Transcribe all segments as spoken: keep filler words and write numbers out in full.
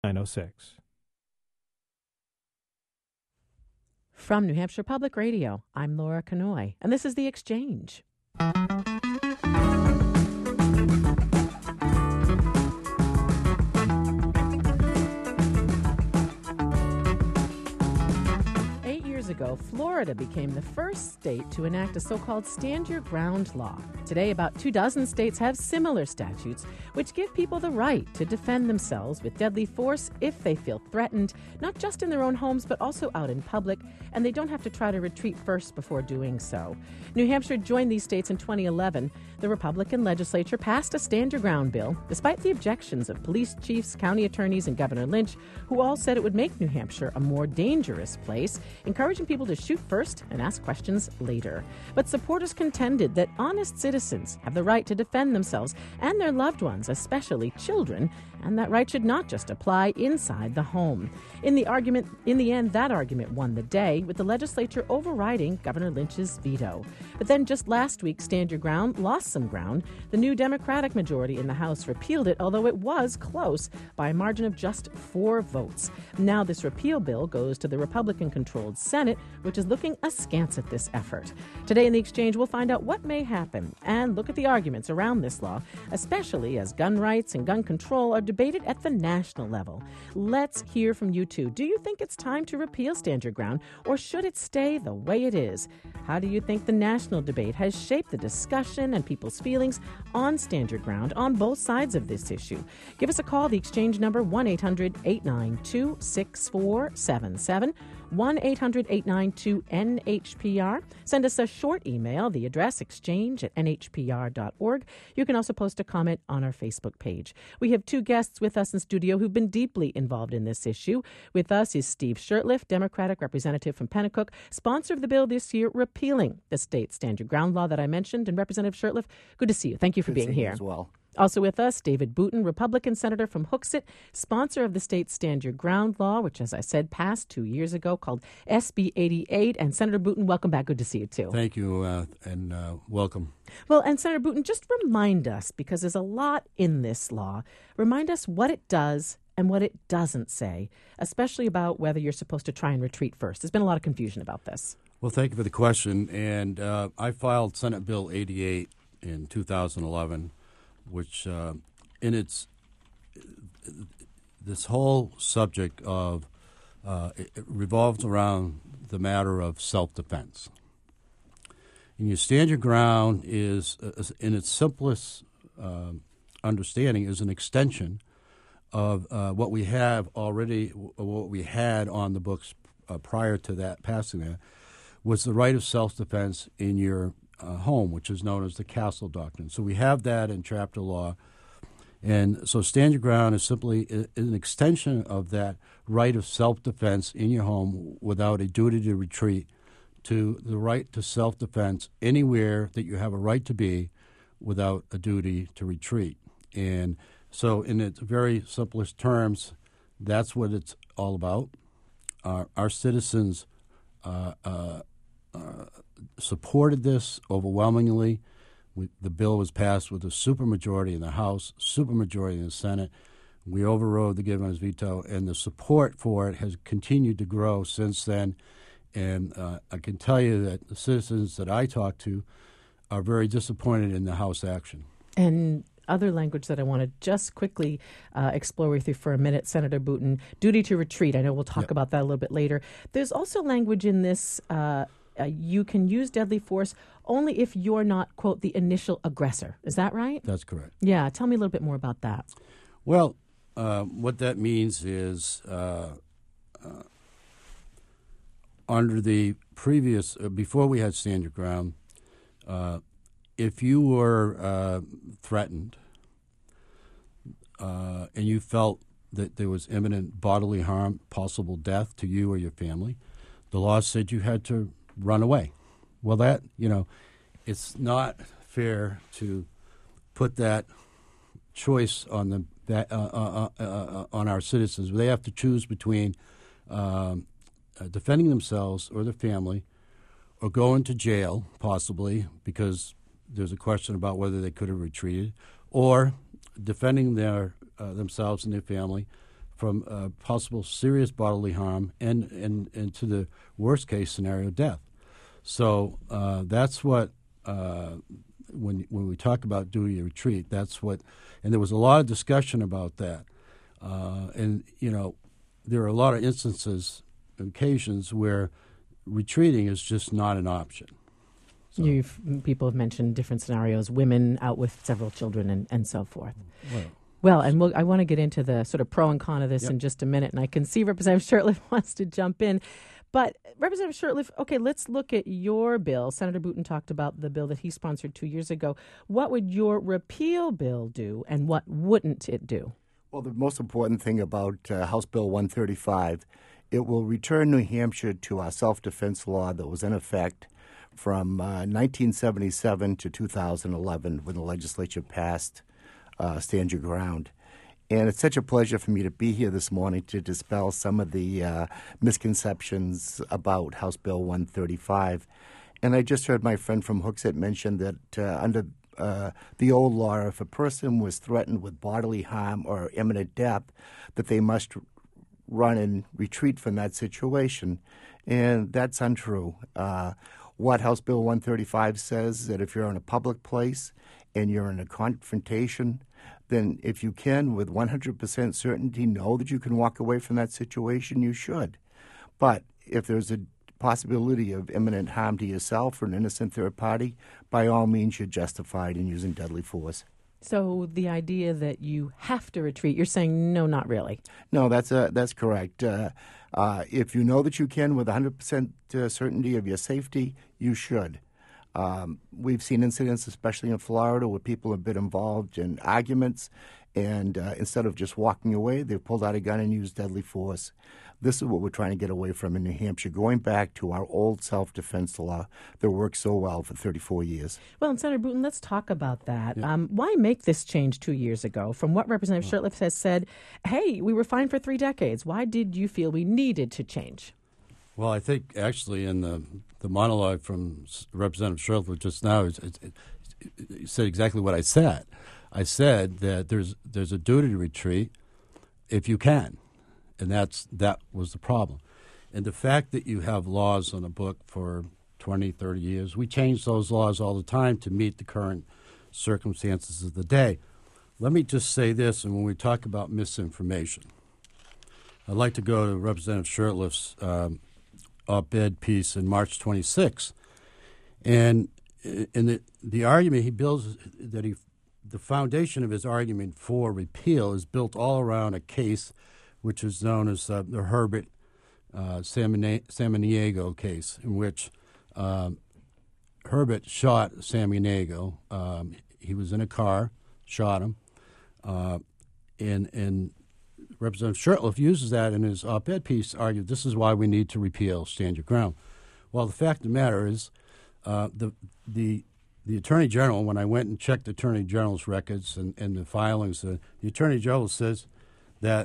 nine oh six. From New Hampshire Public Radio, I'm Laura Canoy, and this is The Exchange. Ago, Florida became the first state to enact a so-called Stand Your Ground law. Today, about two dozen states have similar statutes, which give people the right to defend themselves with deadly force if they feel threatened, not just in their own homes, but also out in public, and they don't have to try to retreat first before doing so. New Hampshire joined these states in twenty eleven. The Republican legislature passed a Stand Your Ground bill, despite the objections of police chiefs, county attorneys, and Governor Lynch, who all said it would make New Hampshire a more dangerous place, encouraging people to shoot first and ask questions later. But supporters contended that honest citizens have the right to defend themselves and their loved ones, especially children, and that right should not just apply inside the home. In the argument, in the end, that argument won the day, with the legislature overriding Governor Lynch's veto. But then just last week, Stand Your Ground lost some ground. The new Democratic majority in the House repealed it, although it was close by a margin of just four votes. Now this repeal bill goes to the Republican-controlled Senate, which is looking askance at this effort. Today in The Exchange, we'll find out what may happen and look at the arguments around this law, especially as gun rights and gun control are debated at the national level. Let's hear from you two. Do you think it's time to repeal Stand Your Ground, or should it stay the way it is? How do you think the national debate has shaped the discussion and people's feelings on Stand Your Ground on both sides of this issue? Give us a call. The Exchange number, one eight hundred eight nine two six four seven seven. one eight hundred eight nine two N H P R. Send us a short email, the address exchange at N H P R dot org. You can also post a comment on our Facebook page. We have two guests with us in studio who've been deeply involved in this issue. With us is Steve Shurtleff, Democratic representative from Pennacook, sponsor of the bill this year repealing the state Stand Your Ground law that I mentioned. And Representative Shurtleff, good to see you. Thank you for good being here. As well. Also with us, David Booten, Republican senator from Hooksett, sponsor of the state Stand Your Ground law, which, as I said, passed two years ago, called S B eighty-eight. And Senator Booten, welcome back. Good to see you, too. Thank you, uh, and uh, welcome. Well, and Senator Booten, just remind us, because there's a lot in this law, remind us what it does and what it doesn't say, especially about whether you're supposed to try and retreat first. There's been a lot of confusion about this. Well, thank you for the question. And uh, I filed Senate Bill eighty-eight in two thousand eleven, which uh, in its this whole subject of uh, it, it revolves around the matter of self-defense. And your Stand Your Ground is, uh, in its simplest uh, understanding, is an extension of uh, what we have already, what we had on the books uh, prior to that passing that, was the right of self-defense in your uh, home, which is known as the Castle Doctrine. So we have that in chapter law. And so Stand Your Ground is simply an extension of that right of self-defense in your home without a duty to retreat, to the right to self-defense anywhere that you have a right to be without a duty to retreat. And so in its very simplest terms, that's what it's all about. Uh, our citizens uh, uh, uh, supported this overwhelmingly. We, the bill was passed with a supermajority in the House, supermajority in the Senate. We overrode the governor's veto, and the support for it has continued to grow since then. And uh, I can tell you that the citizens that I talk to are very disappointed in the House action. And other language that I want to just quickly uh, explore with you for a minute, Senator Booten, duty to retreat. I know we'll talk yep. about that a little bit later. There's also language in this, uh, uh, you can use deadly force only if you're not, quote, the initial aggressor. Is that right? That's correct. Yeah, tell me a little bit more about that. Well, uh, what that means is uh, uh, under the previous, uh, before we had Stand Your Ground, uh, if you were uh, threatened uh, and you felt that there was imminent bodily harm, possible death to you or your family, the law said you had to run away. Well, that, you know, it's not fair to put that choice on the uh, uh, uh, uh, on our citizens. They have to choose between um, uh, defending themselves or their family, or going to jail, possibly, because there's a question about whether they could have retreated, or defending their uh, themselves and their family from uh, possible serious bodily harm and, and, and to the worst case scenario, death. So uh, that's what, uh, when when we talk about duty to retreat, that's what, and there was a lot of discussion about that. Uh, and, you know, there are a lot of instances, occasions where retreating is just not an option. So. You've, people have mentioned different scenarios, women out with several children and, and so forth. Well, Well, and we'll, I want to get into the sort of pro and con of this yep. in just a minute, and I can see Representative Shurtleff wants to jump in. But Representative Shurtleff, okay, let's look at your bill. Senator Booten talked about the bill that he sponsored two years ago. What would your repeal bill do, and what wouldn't it do? Well, the most important thing about uh, House Bill one thirty-five, it will return New Hampshire to our self-defense law that was in effect from uh, nineteen seventy-seven to two thousand eleven when the legislature passed uh, Stand Your Ground. And it's such a pleasure for me to be here this morning to dispel some of the uh, misconceptions about House Bill one thirty-five. And I just heard my friend from Hooksett mention that uh, under uh, the old law, if a person was threatened with bodily harm or imminent death, that they must run and retreat from that situation. And that's untrue. Uh, what House Bill one thirty-five says is that if you're in a public place and you're in a confrontation, then if you can, with one hundred percent certainty, know that you can walk away from that situation, you should. But if there's a possibility of imminent harm to yourself or an innocent third party, by all means, you're justified in using deadly force. So the idea that you have to retreat, you're saying no, not really. No, that's uh, that's correct. Uh, uh, if you know that you can with one hundred percent uh, certainty of your safety, you should. Um, we've seen incidents, especially in Florida, where people have been involved in arguments, and uh, instead of just walking away, they've pulled out a gun and used deadly force. This is what we're trying to get away from in New Hampshire, going back to our old self-defense law that worked so well for thirty-four years. Well, and Senator Booten, let's talk about that. Yeah. Um, why make this change two years ago? From what Representative Shurtleff has said, hey, we were fine for three decades. Why did you feel we needed to change? Well, I think actually in the the monologue from Representative Shurtleff just now, it, it, it, it said exactly what I said. I said that there's there's a duty to retreat if you can, and that's that was the problem. And the fact that you have laws on the book for twenty, thirty years, we change those laws all the time to meet the current circumstances of the day. Let me just say this, and when we talk about misinformation, I'd like to go to Representative Shurtleff's um, op-ed piece in March twenty-sixth, and in the the argument he builds that he the foundation of his argument for repeal is built all around a case which is known as uh, the Herbert uh, Samaniego case, in which um, Herbert shot Samaniego. Um, he was in a car, shot him, uh, and and. Representative Shurtleff uses that in his op-ed piece, argued this is why we need to repeal Stand Your Ground. Well, the fact of the matter is uh, the the the Attorney General, when I went and checked the Attorney General's records and, and the filings, uh, the Attorney General says that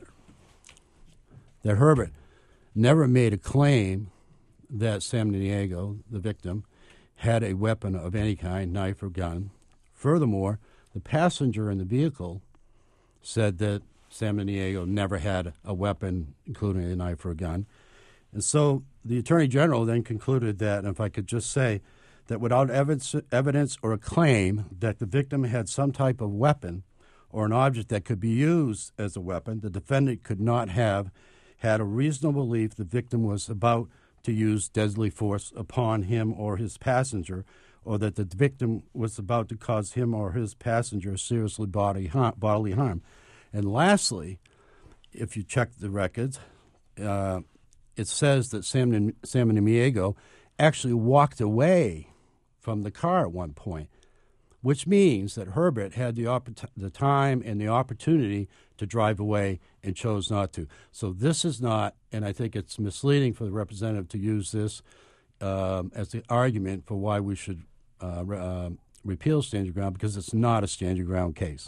that Herbert never made a claim that Samaniego, the victim, had a weapon of any kind, knife or gun. Furthermore, the passenger in the vehicle said that Samaniego never had a weapon, including a knife or a gun. And so the Attorney General then concluded that, and if I could just say, that without evidence, evidence or a claim that the victim had some type of weapon or an object that could be used as a weapon, the defendant could not have had a reasonable belief the victim was about to use deadly force upon him or his passenger, or that the victim was about to cause him or his passenger seriously bodily harm. Bodily harm. And lastly, if you check the records, uh, it says that Sam Samaniego actually walked away from the car at one point, which means that Herbert had the, oppor- the time and the opportunity to drive away and chose not to. So this is not, and I think it's misleading for the representative to use this um, as the argument for why we should uh, re- uh, repeal Stand Your Ground, because it's not a Stand Your Ground case.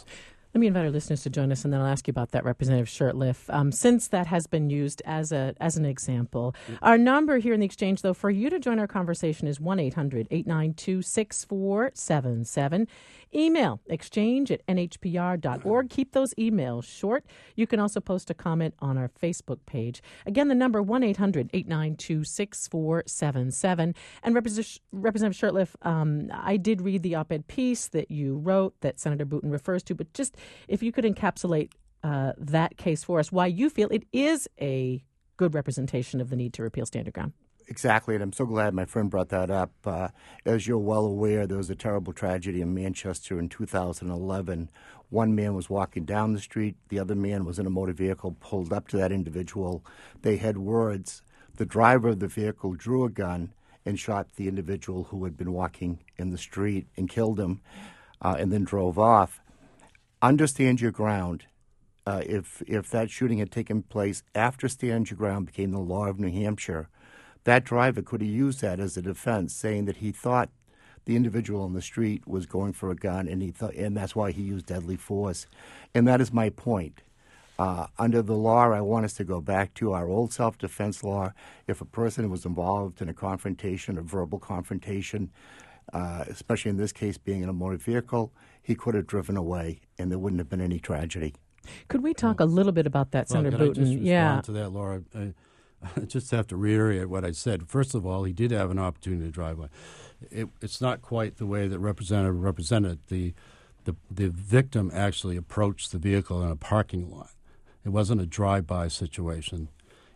Let me invite our listeners to join us, and then I'll ask you about that, Representative Shurtleff. Um, since that has been used as a as an example, our number here in the Exchange, though, for you to join our conversation is one eight hundred eight nine two six four seven seven. Email exchange at n h p r dot org. Keep those emails short. You can also post a comment on our Facebook page. Again, the number one eight hundred eight nine two six four seven seven. And Representative Shurtleff, um, I did read the op-ed piece that you wrote that Senator Booten refers to, but just if you could encapsulate uh, that case for us, why you feel it is a good representation of the need to repeal Stand Your Ground. Exactly, and I'm so glad my friend brought that up. Uh, as you're well aware, there was a terrible tragedy in Manchester in two thousand eleven. One man was walking down the street. The other man was in a motor vehicle, pulled up to that individual. They had words. The driver of the vehicle drew a gun and shot the individual who had been walking in the street and killed him, uh, and then drove off. Understand your ground. Uh, if if that shooting had taken place after Stand Your Ground became the law of New Hampshire, that driver could have used that as a defense, saying that he thought the individual on the street was going for a gun, and he thought, and that's why he used deadly force. And that is my point. Uh, under the law, I want us to go back to our old self-defense law. If a person was involved in a confrontation, a verbal confrontation, uh, especially in this case being in a motor vehicle, he could have driven away, and there wouldn't have been any tragedy. Could we talk a little bit about that, Well, Senator can I Booten? just respond yeah. to that, Laura? I, I just have to reiterate what I said. First of all, he did have an opportunity to drive away. It, it's not quite the way that Representative represented. The, the the victim actually approached the vehicle in a parking lot. It wasn't a drive-by situation,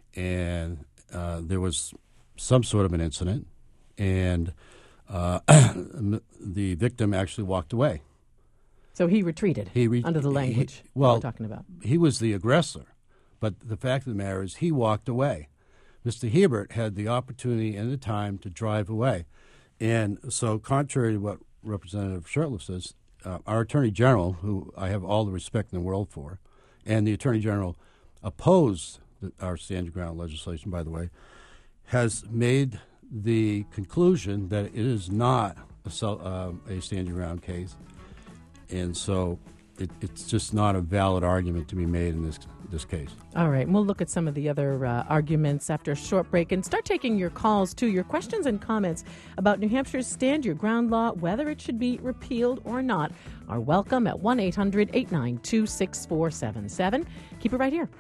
and uh, there was some sort of an incident, and uh, the victim actually walked away. So he retreated He re- under the language he, well, we're talking about. He was the aggressor, but the fact of the matter is he walked away. Mister Hebert had the opportunity and the time to drive away. And so contrary to what Representative Shurtleff says, uh, our Attorney General, who I have all the respect in the world for, and the Attorney General opposed the, our Stand Your Ground legislation, by the way, has made the conclusion that it is not a, uh, a Stand Your Ground case. And so it, it's just not a valid argument to be made in this this case. All right. We'll look at some of the other uh, arguments after a short break and start taking your calls, too, your questions and comments about New Hampshire's Stand Your Ground law, whether it should be repealed or not, are welcome at one eight hundred eight nine two six four seven seven. Keep it right here.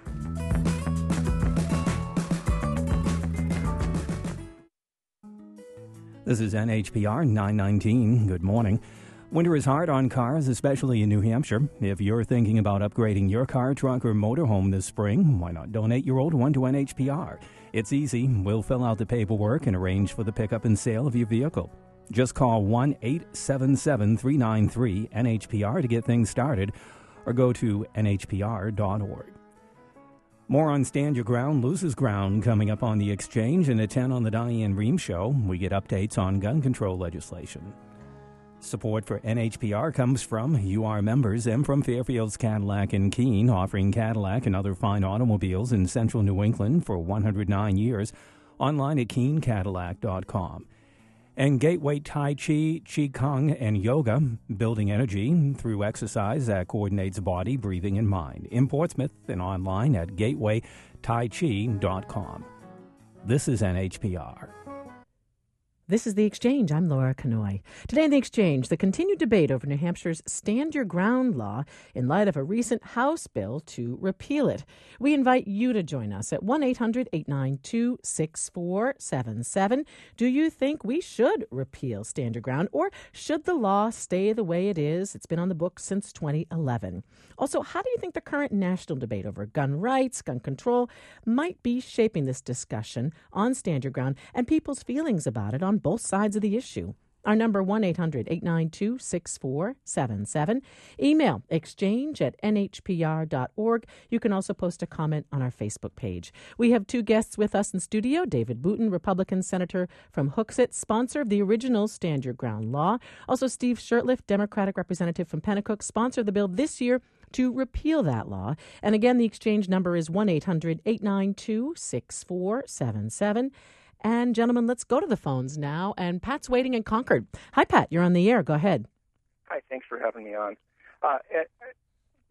This is N H P R nine nineteen. Good morning. Winter is hard on cars, especially in New Hampshire. If you're thinking about upgrading your car, truck, or motorhome this spring, why not donate your old one to N H P R? It's easy. We'll fill out the paperwork and arrange for the pickup and sale of your vehicle. Just call one eight seven seven three nine three N H P R to get things started, or go to N H P R dot org. More on Stand Your Ground, Loses Ground coming up on The Exchange, and at ten on the Diane Rehm Show. We get updates on gun control legislation. Support for N H P R comes from U R members and from Fairfield's Cadillac in Keene, offering Cadillac and other fine automobiles in central New England for one hundred nine years. Online at keene cadillac dot com. And Gateway Tai Chi, Qigong, and Yoga, building energy through exercise that coordinates body, breathing, and mind. In Portsmouth and online at gateway tai chi dot com. This is N H P R. This is The Exchange. I'm Laura Kanoy. Today in The Exchange, the continued debate over New Hampshire's Stand Your Ground law in light of a recent House bill to repeal it. We invite you to join us at one eight hundred eight nine two six four seven seven. Do you think we should repeal Stand Your Ground, or should the law stay the way it is? It's been on the books since twenty eleven. Also, how do you think the current national debate over gun rights, gun control, might be shaping this discussion on Stand Your Ground and people's feelings about it on both sides of the issue? Our number, one eight hundred eight nine two six four seven seven. Email exchange at n h p r dot org. You can also post a comment on our Facebook page. We have two guests with us in studio. David Booten, Republican Senator from Hooksett, sponsor of the original Stand Your Ground law. Also Steve Shurtleff, Democratic Representative from Pennacook, sponsor of the bill this year to repeal that law. And again, the exchange number is one eight hundred eight nine two six four seven seven. And gentlemen, let's go to the phones now. And Pat's waiting in Concord. Hi, Pat. You're on the air. Go ahead. Hi. Thanks for having me on. Uh,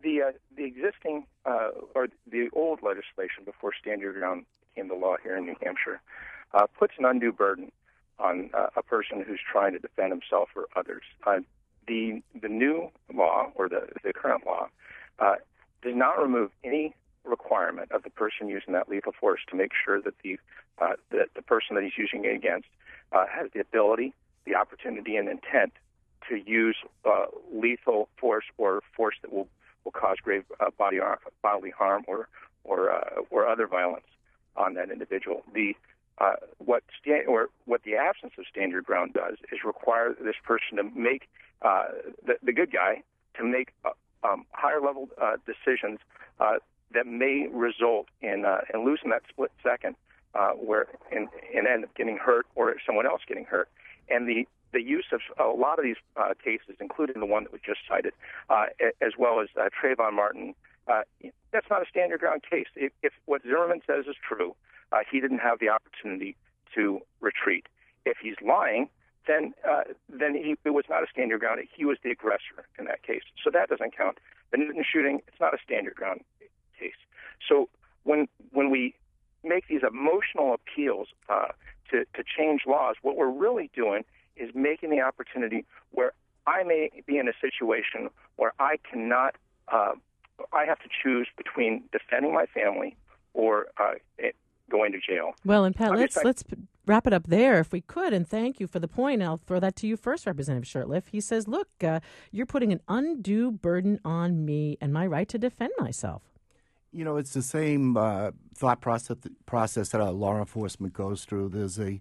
the uh, the existing uh, or the old legislation before Stand Your Ground became the law here in New Hampshire uh, puts an undue burden on uh, a person who's trying to defend himself or others. Uh, the the new law or the the current law uh, does not remove any requirement of the person using that lethal force to make sure that the uh, that the person that he's using it against uh, has the ability, the opportunity, and intent to use uh, lethal force or force that will, will cause grave uh, body ar- bodily harm or or uh, or other violence on that individual. The uh, what stand, or what the absence of Stand Your Ground does is require this person to make uh, the, the good guy to make uh, um, higher level uh, decisions uh, that may result in uh, in losing that split second uh, where and, and end up getting hurt or someone else getting hurt. And the the use of a lot of these uh, cases, including the one that was just cited, uh, as well as uh, Trayvon Martin, uh, that's not a Stand Your Ground case. If, if what Zimmerman says is true, uh, he didn't have the opportunity to retreat. If he's lying, then uh, then he, it was not a Stand Your Ground. He was the aggressor in that case. So that doesn't count. The Newton shooting, it's not a Stand Your Ground case. So when when we make these emotional appeals uh, to, to change laws, what we're really doing is making the opportunity where I may be in a situation where I cannot, uh, I have to choose between defending my family or uh, it, going to jail. Well, and Pat, I'm let's just, let's wrap it up there if we could, and thank you for the point. I'll throw that to you first, Representative Shurtleff. He says, look, uh, you're putting an undue burden on me and my right to defend myself. You know, it's the same uh, thought process process that our law enforcement goes through. There's a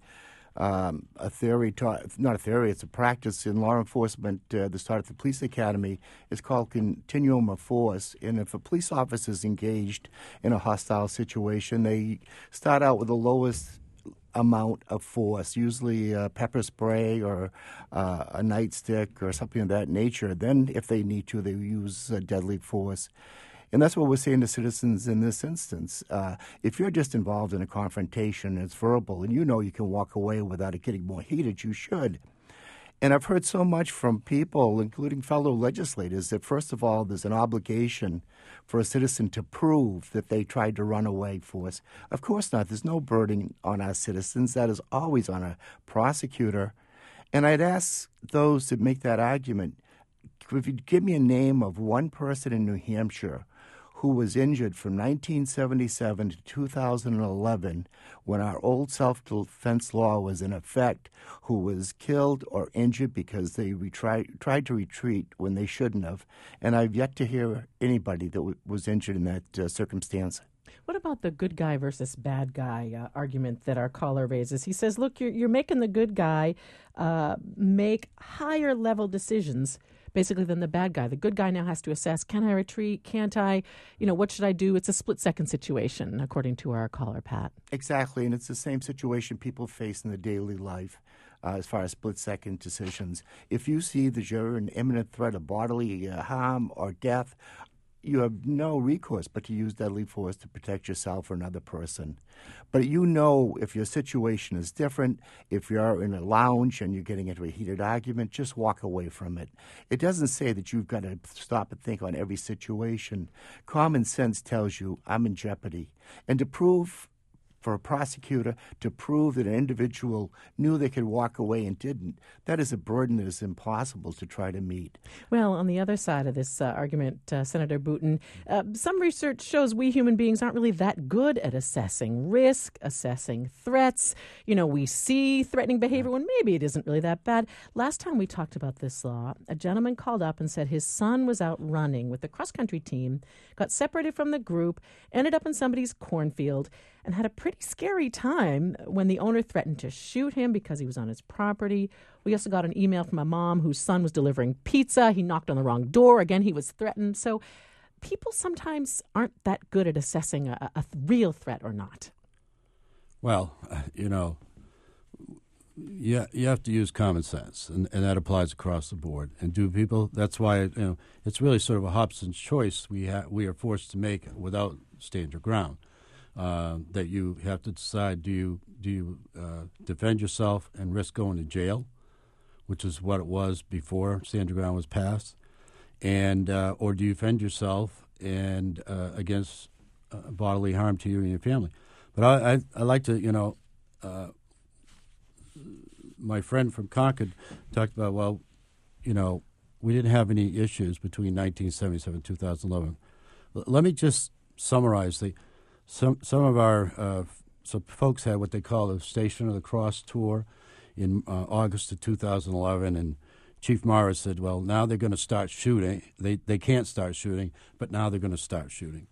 um, a theory, ta- not a theory, it's a practice in law enforcement uh, that started at the police academy. It's called continuum of force. And if a police officer is engaged in a hostile situation, they start out with the lowest amount of force, usually uh, pepper spray or uh, a nightstick or something of that nature. Then, if they need to, they use uh, deadly force. And that's what we're saying to citizens in this instance. Uh, if you're just involved in a confrontation, it's verbal, and you know you can walk away without it getting more heated, you should. And I've heard so much from people, including fellow legislators, that first of all, there's an obligation for a citizen to prove that they tried to run away for us. Of course not. There's no burden on our citizens. That is always on a prosecutor. And I'd ask those that make that argument, if you give me a name of one person in New Hampshire who was injured from nineteen seventy-seven to two thousand eleven when our old self-defense law was in effect, who was killed or injured because they retri- tried to retreat when they shouldn't have. And I've yet to hear anybody that w- was injured in that uh, circumstance. What about the good guy versus bad guy uh, argument that our caller raises? He says, look, you're, you're making the good guy uh, make higher level decisions basically than the bad guy. The good guy now has to assess, can I retreat? Can't I? You know, what should I do? It's a split-second situation, according to our caller, Pat. Exactly, and it's the same situation people face in the daily life uh, as far as split-second decisions. If you see that you're in imminent threat of bodily uh, harm or death, you have no recourse but to use deadly force to protect yourself or another person. But you know if your situation is different, if you're in a lounge and you're getting into a heated argument, just walk away from it. It doesn't say that you've got to stop and think on every situation. Common sense tells you I'm in jeopardy. And to prove for a prosecutor to prove that an individual knew they could walk away and didn't, that is a burden that is impossible to try to meet. Well, on the other side of this uh, argument, uh, Senator Booten, uh, some research shows we human beings aren't really that good at assessing risk, assessing threats. You know, we see threatening behavior when maybe it isn't really that bad. Last time we talked about this law, a gentleman called up and said his son was out running with the cross-country team, got separated from the group, ended up in somebody's cornfield, and had a pretty scary time when the owner threatened to shoot him because he was on his property. We also got an email from a mom whose son was delivering pizza. He knocked on the wrong door. Again, he was threatened. So people sometimes aren't that good at assessing a, a real threat or not. Well, you know, you, you have to use common sense, and, and that applies across the board. And do people, that's why, you know, it's really sort of a Hobson's choice we, ha- we are forced to make without Stand Your Ground. Uh, that you have to decide, do you do you uh, defend yourself and risk going to jail, which is what it was before Stand Your Ground was passed? and uh, or do you defend yourself and uh, against uh, bodily harm to you and your family? But I, I, I like to, you know, uh, my friend from Concord talked about, well, you know, we didn't have any issues between nineteen seventy-seven and two thousand eleven. L- let me just summarize the some some of our uh, some folks had what they call the Station of the Cross tour in uh, August of two thousand eleven, and Chief Morris said, well, now they're going to start shooting. They they can't start shooting, but now they're going to start shooting.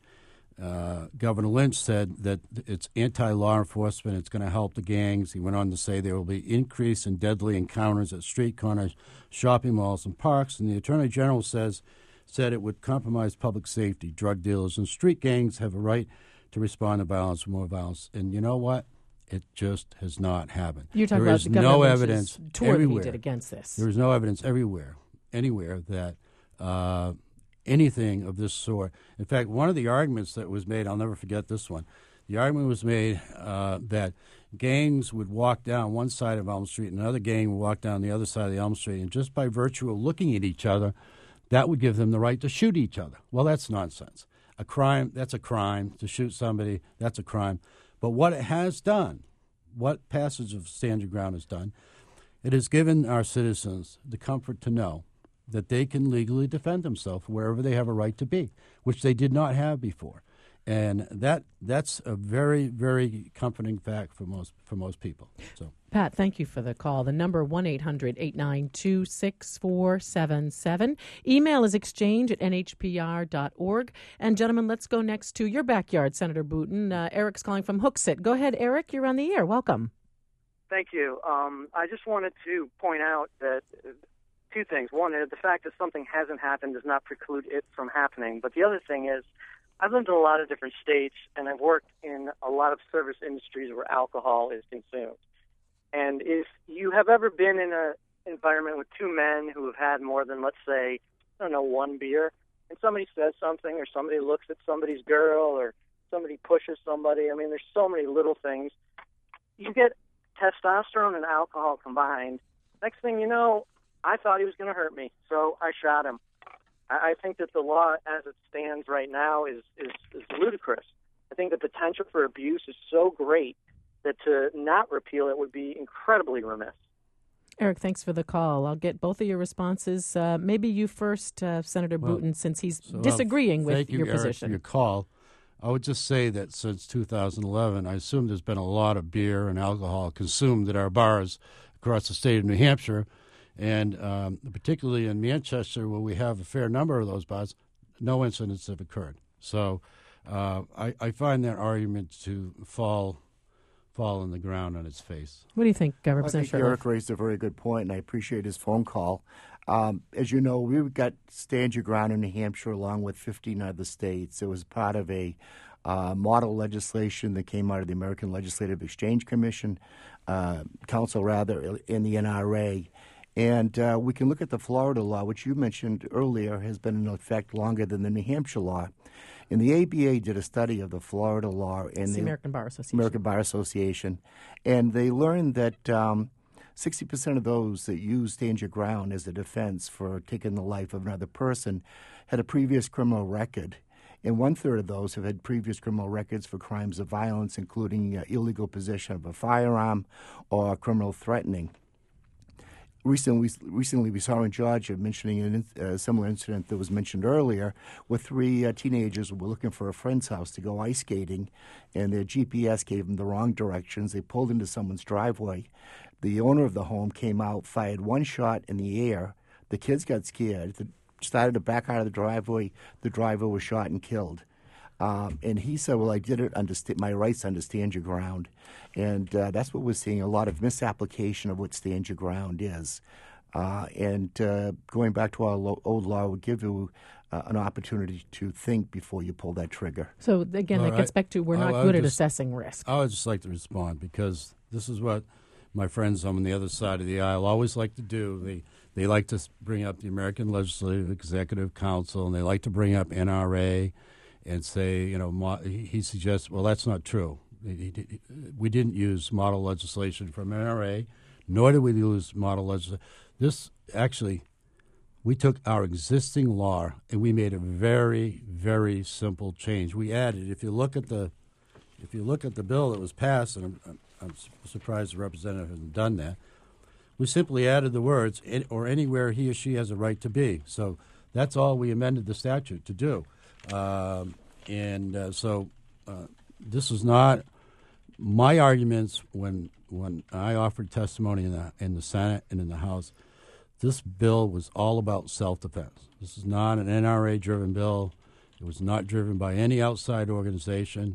Uh, Governor Lynch said that it's anti-law enforcement. It's going to help the gangs. He went on to say there will be increase in deadly encounters at street corners, shopping malls, and parks. And the Attorney General says said it would compromise public safety. Drug dealers and street gangs have a right to respond to violence with more violence. And you know what? It just has not happened. You're talking there about is the Governor no Lynch's evidence tour everywhere. that he did against this. There is no evidence everywhere, anywhere that uh, anything of this sort. In fact, one of the arguments that was made, I'll never forget this one. The argument was made uh, that gangs would walk down one side of Elm Street and another gang would walk down the other side of the Elm Street, and just by virtue of looking at each other, that would give them the right to shoot each other. Well, that's nonsense. A crime, that's a crime. To shoot somebody, that's a crime. But what it has done, what passage of Stand Your Ground has done, it has given our citizens the comfort to know that they can legally defend themselves wherever they have a right to be, which they did not have before. And that that's a very, very comforting fact for most for most people. So, Pat, thank you for the call. The number one eight hundred eight nine two six four seven seven. Email is exchange at n h p r dot org. And gentlemen, let's go next to your backyard, Senator Booten. Uh, Eric's calling from Hooksett. Go ahead, Eric. You're on the air. Welcome. Thank you. Um, I just wanted to point out that uh, two things. One is the fact that something hasn't happened does not preclude it from happening. But the other thing is, I've lived in a lot of different states, and I've worked in a lot of service industries where alcohol is consumed. And if you have ever been in an environment with two men who have had more than, let's say, I don't know, one beer, and somebody says something, or somebody looks at somebody's girl, or somebody pushes somebody, I mean, there's so many little things. You get testosterone and alcohol combined. Next thing you know, I thought he was going to hurt me, so I shot him. I think that the law as it stands right now is, is, is ludicrous. I think the potential for abuse is so great that to not repeal it would be incredibly remiss. Eric, thanks for the call. I'll get both of your responses. Uh, maybe you first, uh, Senator well, Booten, since he's so, disagreeing uh, with thank you, your Eric, position. For your call. I would just say that since two thousand eleven, I assume there's been a lot of beer and alcohol consumed at our bars across the state of New Hampshire. And um, particularly in Manchester, where we have a fair number of those bars, no incidents have occurred. So uh, I, I find that argument to fall fall on the ground on its face. What do you think, uh, I Representative think Sherlock? Eric raised a very good point, and I appreciate his phone call. Um, as you know, we've got Stand Your Ground in New Hampshire along with fifteen other states. It was part of a uh, model legislation that came out of the American Legislative Exchange Commission, uh, Council rather, in the N R A. And uh, we can look at the Florida law, which you mentioned earlier has been in effect longer than the New Hampshire law. And the A B A did a study of the Florida law and It's the the American Bar Association. American Bar Association, and they learned that um, sixty percent of those that use Stand Your Ground as a defense for taking the life of another person had a previous criminal record. And one-third of those have had previous criminal records for crimes of violence, including uh, illegal possession of a firearm or criminal threatening. Recently, recently, we saw in Georgia mentioning a uh, similar incident that was mentioned earlier, where three uh, teenagers were looking for a friend's house to go ice skating, and their G P S gave them the wrong directions. They pulled into someone's driveway. The owner of the home came out, fired one shot in the air. The kids got scared, they started to back out of the driveway. The driver was shot and killed. Um, and he said, well, I did it under st- my rights under Stand Your Ground. And uh, that's what we're seeing, a lot of misapplication of what Stand Your Ground is. Uh, and uh, going back to our lo- old law would give you uh, an opportunity to think before you pull that trigger. So, again, All that gets right. back to we're I- not I good at just- assessing risk. I would just like to respond because this is what my friends on the other side of the aisle always like to do. They they like to bring up the American Legislative Executive Council, and they like to bring up N R A and say, you know, mo- he suggests, well, that's not true. He, he, we didn't use model legislation from N R A, nor did we use model legislation. This actually, We took our existing law and we made a very, very simple change. We added, if you look at the, if you look at the bill that was passed, and I'm, I'm surprised the representative hasn't done that, we simply added the words, or anywhere he or she has a right to be. So that's all we amended the statute to do. Um, and uh, so uh, this is not my arguments when when I offered testimony in the in the Senate and in the House. This bill was all about self-defense. This is not an N R A-driven bill. It was not driven by any outside organization,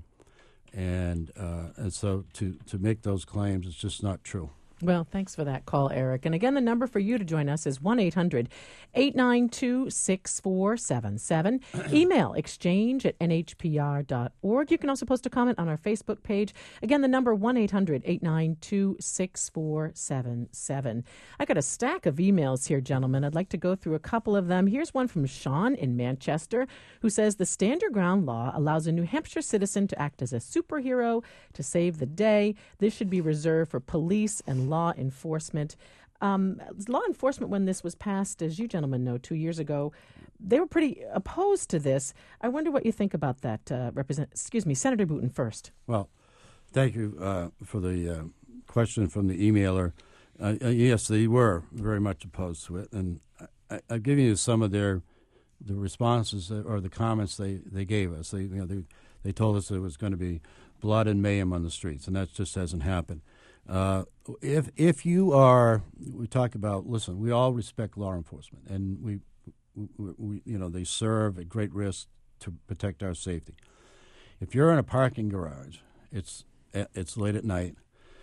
and uh, and so to to make those claims is just not true. Well, thanks for that call, Eric. And again, the number for you to join us is one eight hundred eight nine two six four seven seven. Email exchange at n h p r dot org. You can also post a comment on our Facebook page. Again, the number one eight hundred eight nine two six four seven seven. I got a stack of emails here, gentlemen. I'd like to go through a couple of them. Here's one from Sean in Manchester, who says the Stand Your Ground law allows a New Hampshire citizen to act as a superhero to save the day. This should be reserved for police and law enforcement. Um, law enforcement, when this was passed, as you gentlemen know, two years ago, they were pretty opposed to this. I wonder what you think about that. Uh, represent, excuse me, Senator Booten first. Well, thank you uh, for the uh, question from the emailer. Uh, uh, yes, they were very much opposed to it, and I, I've given you some of their the responses or the comments they, they gave us. They you know they they told us there was going to be blood and mayhem on the streets, and that just hasn't happened. Uh, if if you are, we talk about, listen, we all respect law enforcement, and we, we, we you know, they serve at great risk to protect our safety. If you're in a parking garage, it's it's late at night,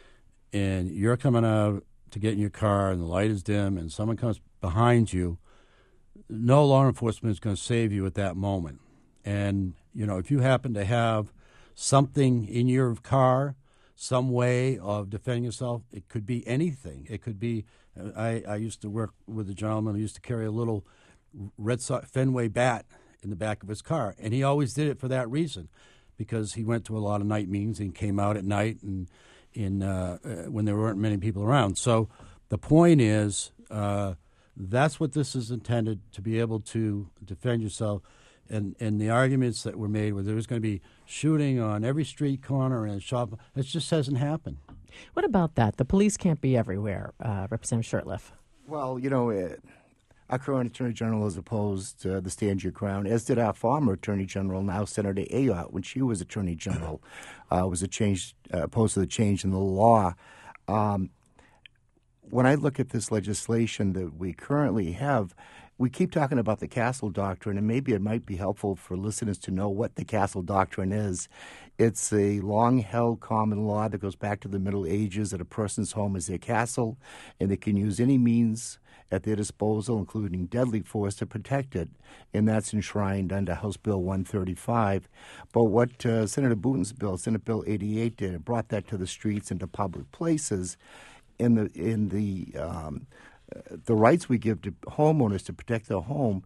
and you're coming out to get in your car, and the light is dim, and someone comes behind you, no law enforcement is going to save you at that moment. And, you know, if you happen to have something in your car, some way of defending yourself, it could be anything. It could be, I, I used to work with a gentleman who used to carry a little Red Sox Fenway bat in the back of his car, and he always did it for that reason, because he went to a lot of night meetings and came out at night and in uh, when there weren't many people around. So the point is, uh, that's what this is intended, to be able to defend yourself. And, and the arguments that were made where there was going to be shooting on every street corner and shop, it just hasn't happened. What about that? The police can't be everywhere, uh, Representative Shurtleff. Well, you know, it, our current Attorney General is opposed to the Stand Your Ground, as did our former Attorney General, now Senator Ayotte, when she was Attorney General, uh, was a change, uh, opposed to the change in the law. Um, when I look at this legislation that we currently have, we keep talking about the Castle Doctrine, and maybe it might be helpful for listeners to know what the Castle Doctrine is. It's a long-held common law that goes back to the Middle Ages, that a person's home is their castle, and they can use any means at their disposal, including deadly force, to protect it, and that's enshrined under House Bill one thirty-five. But what uh, Senator Booten's bill, Senate Bill eighty-eight, did, it brought that to the streets and to public places. In the in the um, the rights we give to homeowners to protect their home,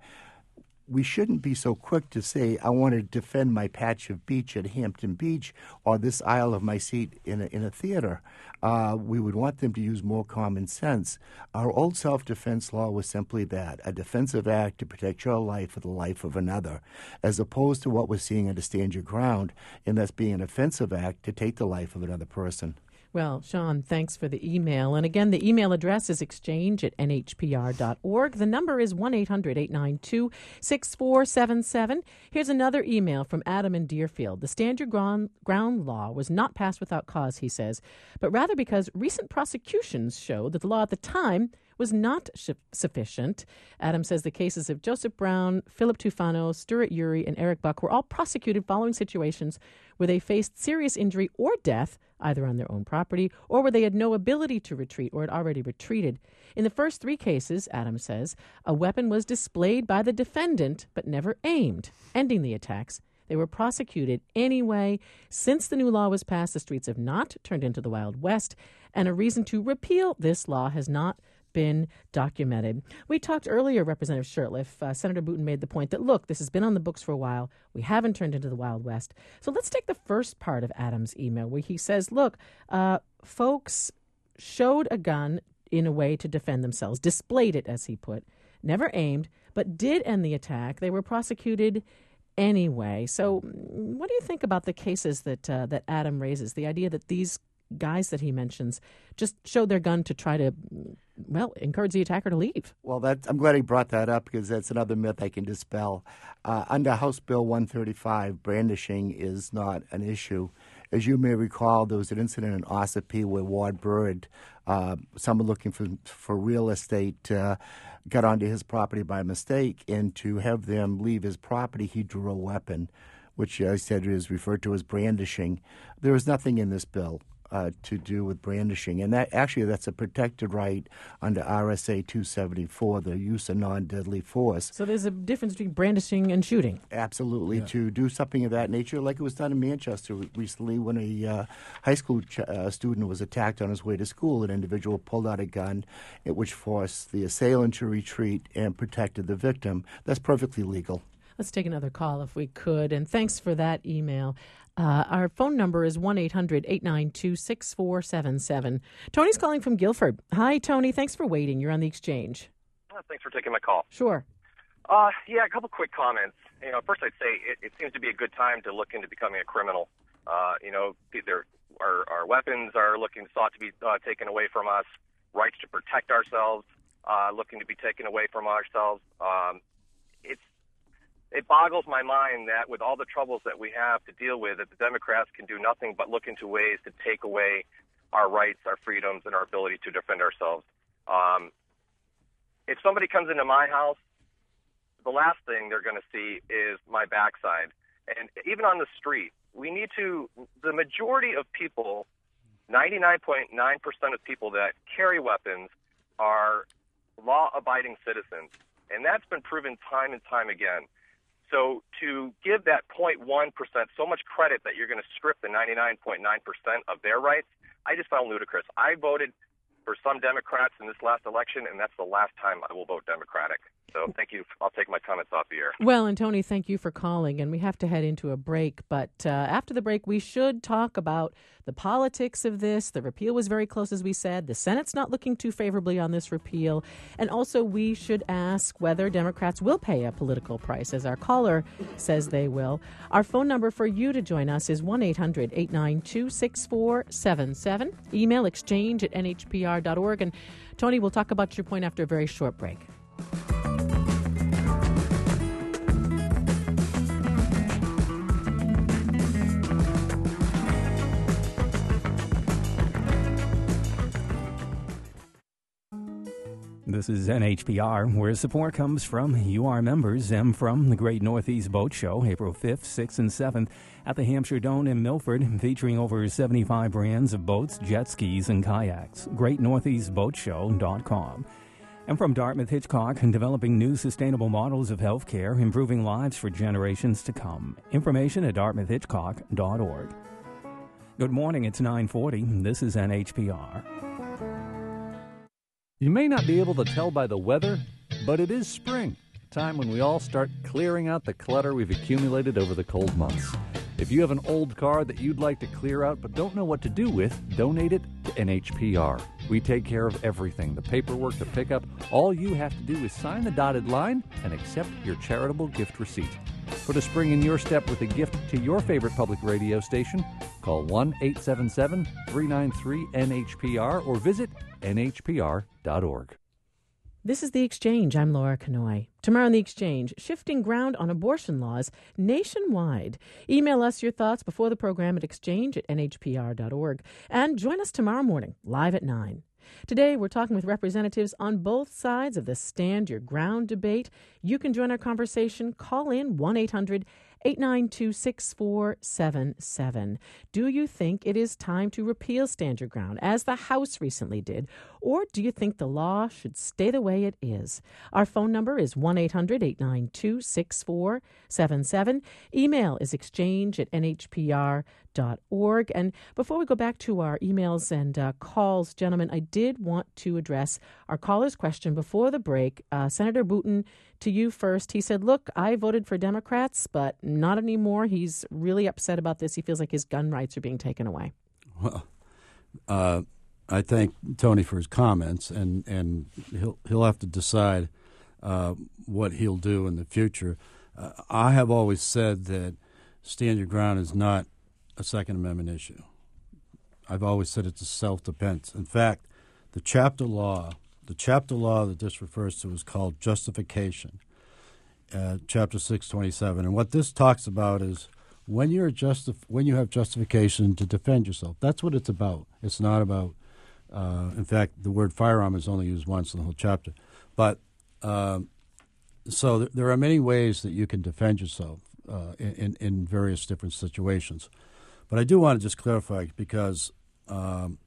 we shouldn't be so quick to say, I want to defend my patch of beach at Hampton Beach or this aisle of my seat in a, in a theater. Uh, we would want them to use more common sense. Our old self-defense law was simply that, a defensive act to protect your life or the life of another, as opposed to what we're seeing under Stand Your Ground, and that's being an offensive act to take the life of another person. Well, Sean, thanks for the email. And again, the email address is exchange at n h p r dot org. The number is one eight hundred eight nine two six four seven seven. Here's another email from Adam in Deerfield. The Stand Your Ground, ground law was not passed without cause, he says, but rather because recent prosecutions show that the law at the time was not sh- sufficient. Adam says the cases of Joseph Brown, Philip Tufano, Stuart Uri, and Eric Buck were all prosecuted following situations where they faced serious injury or death, either on their own property or where they had no ability to retreat or had already retreated. In the first three cases, Adam says, a weapon was displayed by the defendant but never aimed, ending the attacks. They were prosecuted anyway. Since the new law was passed, the streets have not turned into the Wild West, and a reason to repeal this law has not been documented. We talked earlier, Representative Shurtleff, uh, Senator Booten made the point that, look, this has been on the books for a while. We haven't turned into the Wild West. So let's take the first part of Adam's email where he says, look, uh, folks showed a gun in a way to defend themselves, displayed it, as he put, never aimed, but did end the attack. They were prosecuted anyway. So what do you think about the cases that uh, that Adam raises? The idea that these guys that he mentions just showed their gun to try to, well, encourage the attacker to leave. Well, that, I'm glad he brought that up because that's another myth I can dispel. Uh, under House Bill one thirty-five, brandishing is not an issue. As you may recall, there was an incident in Ossipee where Ward Bird, uh, someone looking for for real estate, uh, got onto his property by mistake, and to have them leave his property, he drew a weapon, which I said is referred to as brandishing. There is nothing in this bill Uh, to do with brandishing. And that actually, that's a protected right under R S A two seventy-four, the use of non-deadly force. So there's a difference between brandishing and shooting. Absolutely. Yeah. To do something of that nature, like it was done in Manchester recently when a uh, high school ch- uh, student was attacked on his way to school. An individual pulled out a gun, which forced the assailant to retreat and protected the victim. That's perfectly legal. Let's take another call if we could. And thanks for that email. Uh, our phone number is one eight hundred eight nine two six four seven seven. Tony's calling from Guilford. Hi, Tony. Thanks for waiting. You're on the Exchange. Uh, thanks for taking my call. Sure. Uh, yeah, a couple quick comments. You know, first I'd say it, it seems to be a good time to look into becoming a criminal. Uh, you know, there, our, our weapons are looking sought to be uh, taken away from us. Rights to protect ourselves uh, looking to be taken away from ourselves. Um, it's It boggles my mind that with all the troubles that we have to deal with, that the Democrats can do nothing but look into ways to take away our rights, our freedoms, and our ability to defend ourselves. Um, if somebody comes into my house, the last thing they're going to see is my backside. And even on the street, we need to, the majority of people, ninety-nine point nine percent of people that carry weapons are law-abiding citizens. And that's been proven time and time again. So to give that zero point one percent so much credit that you're going to strip the ninety-nine point nine percent of their rights, I just found ludicrous. I voted for some Democrats in this last election, and that's the last time I will vote Democratic. So thank you. I'll take my comments off the air. Well, and Tony, thank you for calling. And we have to head into a break. But uh, after the break, we should talk about the politics of this. The repeal was very close, as we said. The Senate's not looking too favorably on this repeal. And also, we should ask whether Democrats will pay a political price, as our caller says they will. Our phone number for you to join us is one eight hundred eight nine two six four seven seven. Email exchange at n h p r dot org. And Tony, we'll talk about your point after a very short break. This is N H P R, where support comes from you, our members, and from the Great Northeast Boat Show, April fifth, sixth, and seventh at the Hampshire Dome in Milford, featuring over seventy-five brands of boats, jet skis, and kayaks. great northeast boat show dot com. And from Dartmouth Hitchcock, developing new sustainable models of healthcare, improving lives for generations to come. Information at dartmouth hitchcock dot org. Good morning, it's nine forty. This is N H P R. You may not be able to tell by the weather, but it is spring, a time when we all start clearing out the clutter we've accumulated over the cold months. If you have an old car that you'd like to clear out but don't know what to do with, donate it to N H P R. We take care of everything, the paperwork, the pickup. All you have to do is sign the dotted line and accept your charitable gift receipt. Put a spring in your step with a gift to your favorite public radio station. Call one eight seven seven, three nine three, N H P R or visit N H P R dot org. This is The Exchange. I'm Laura Kanoy. Tomorrow on The Exchange, shifting ground on abortion laws nationwide. Email us your thoughts before the program at exchange at N H P R dot org. And join us tomorrow morning, live at nine. Today, we're talking with representatives on both sides of the Stand Your Ground debate. You can join our conversation. Call in one eight hundred eight nine two six four seven seven. Do you think it is time to repeal Stand Your Ground, as the House recently did, or do you think the law should stay the way it is? Our phone number is one eight hundred eight nine two six four seven seven. Email is exchange at N H P R dot org. And before we go back to our emails and uh, calls, gentlemen, I did want to address our caller's question before the break. Uh, Senator Booten, to you first. He said, look, I voted for Democrats, but not anymore. He's really upset about this. He feels like his gun rights are being taken away. Well, uh, I thank Tony for his comments, and, and he'll he'll have to decide uh, what he'll do in the future. Uh, I have always said that stand your ground is not a Second Amendment issue. I've always said it's a self-defense. In fact, the chapter law, the chapter law that this refers to is called justification, uh, Chapter six twenty-seven. And what this talks about is when you're justif- when you have justification to defend yourself. That's what it's about. It's not about. Uh, in fact, the word firearm is only used once in the whole chapter. But uh, so th- there are many ways that you can defend yourself uh, in in various different situations. But I do want to just clarify because um,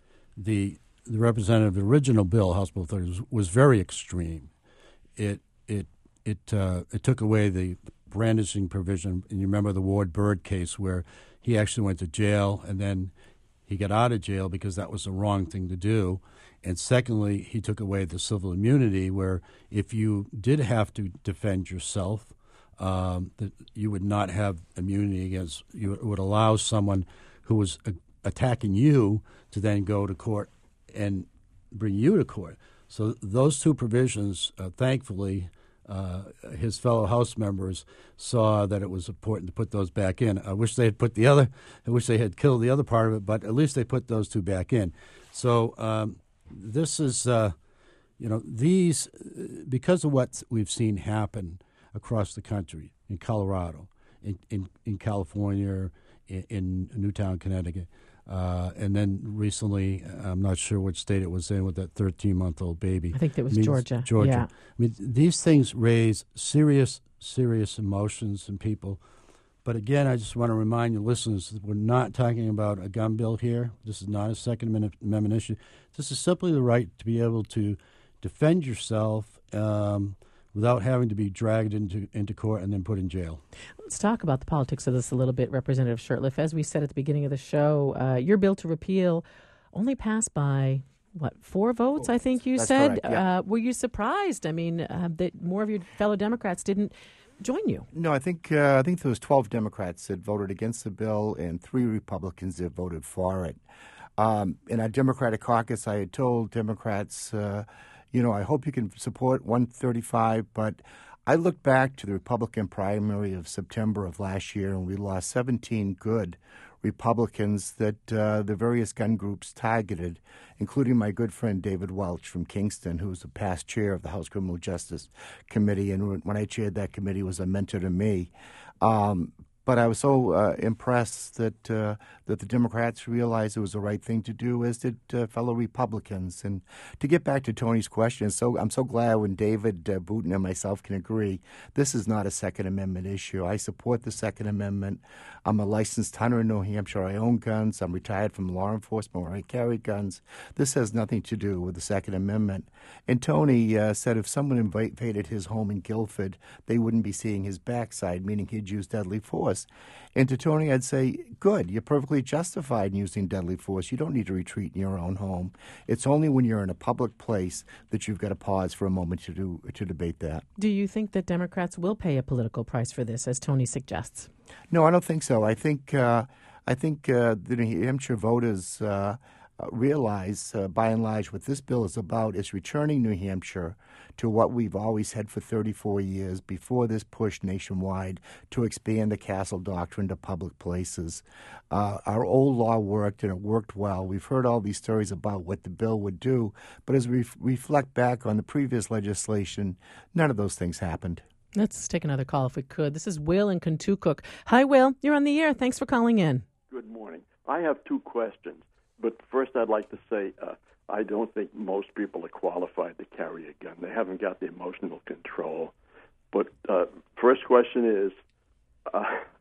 the the representative, the original bill, House Bill thirty, was, was very extreme. It it it uh, it took away the brandishing provision, and you remember the Ward Bird case where he actually went to jail, and then he got out of jail because that was the wrong thing to do. And secondly, he took away the civil immunity, where if you did have to defend yourself, um, that you would not have immunity against. You it would allow someone who was a, attacking you to then go to court and bring you to court. So those two provisions, uh, thankfully, uh, his fellow House members saw that it was important to put those back in. I wish they had put the other. I wish they had killed the other part of it, but at least they put those two back in. So um, this is, uh, you know, these because of what we've seen happen across the country, in Colorado, in in, in California, in, in Newtown, Connecticut. Uh, and then recently, I'm not sure which state it was in with that thirteen-month-old baby. I think that was I mean, Georgia. Georgia. Yeah. I mean, these things raise serious, serious emotions in people. But again, I just want to remind your listeners that we're not talking about a gun bill here. This is not a Second Amendment issue. This is simply the right to be able to defend yourself um, without having to be dragged into into court and then put in jail. Let's talk about the politics of this a little bit, Representative Shurtleff. As we said at the beginning of the show, uh, your bill to repeal only passed by, what, four votes, Four I think you That's said? correct, yeah. uh, were you surprised, I mean, uh, that more of your fellow Democrats didn't join you? No, I think uh, I think there was twelve Democrats that voted against the bill and three Republicans that voted for it. Um, in our Democratic caucus, I had told Democrats, uh, you know, I hope you can support one thirty-five, but I looked back to the Republican primary of September of last year, and we lost seventeen good Republicans that uh, the various gun groups targeted, including my good friend David Welch from Kingston, who was the past chair of the House Criminal Justice Committee, and when I chaired that committee, was a mentor to me. Um, But I was so uh, impressed that uh, that the Democrats realized it was the right thing to do, as did uh, fellow Republicans. And to get back to Tony's question, so I'm so glad when David uh, Booten and myself can agree, this is not a Second Amendment issue. I support the Second Amendment. I'm a licensed hunter in New Hampshire. I own guns. I'm retired from law enforcement where I carry guns. This has nothing to do with the Second Amendment. And Tony uh, said if someone invaded his home in Guilford, they wouldn't be seeing his backside, meaning he'd use deadly force. And to Tony, I'd say, good, you're perfectly justified in using deadly force. You don't need to retreat in your own home. It's only when you're in a public place that you've got to pause for a moment to do, to debate that. Do you think that Democrats will pay a political price for this, as Tony suggests? No, I don't think so. I think uh, I think uh, the New Hampshire voters uh, realize, uh, by and large, what this bill is about is returning New Hampshire to what we've always had for thirty-four years before this push nationwide to expand the Castle Doctrine to public places. Uh, our old law worked, and it worked well. We've heard all these stories about what the bill would do, but as we f- reflect back on the previous legislation, none of those things happened. Let's take another call if we could. This is Will in Kentucook. Hi, Will. You're on the air. Thanks for calling in. Good morning. I have two questions. But first, I'd like to say uh, I don't think most people are qualified to carry a gun. They haven't got the emotional control. But uh, first question is, uh,